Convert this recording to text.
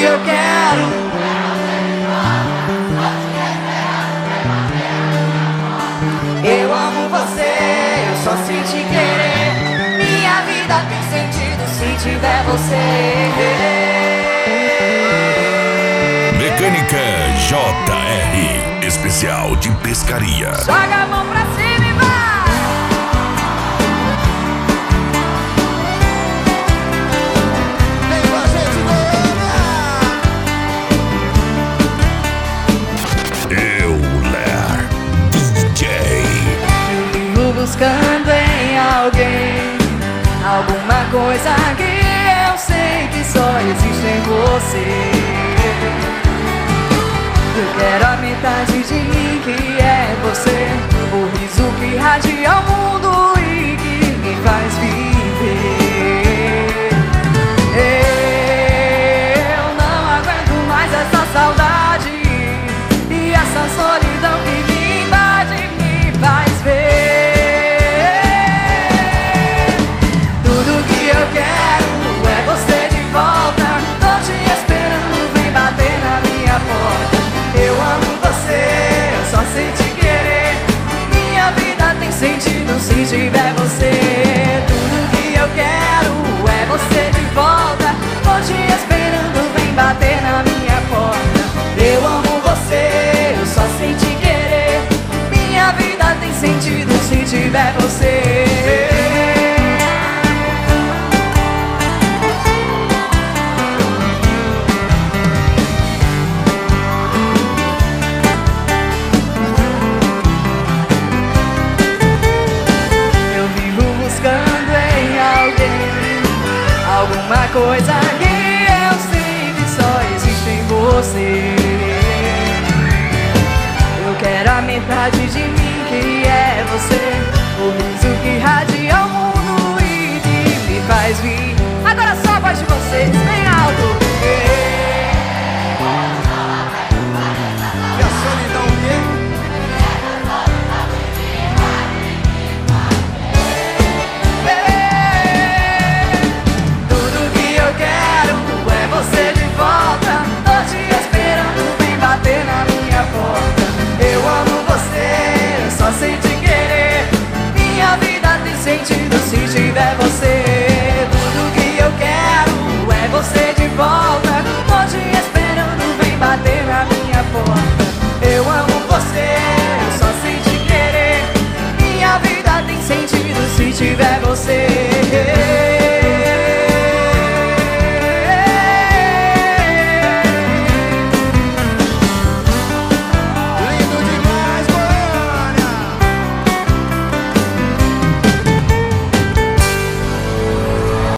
eu quero. Eu amo você, eu só sei te querer. Minha vida tem sentido se tiver você. Mecânica JR, especial de pescaria. Joga a mão pra cima e vai! Vem com a gente, Euler DJ. vivo buscando em alguém alguma coisa que eu sei que só existe em você. Eu quero a metade de mim que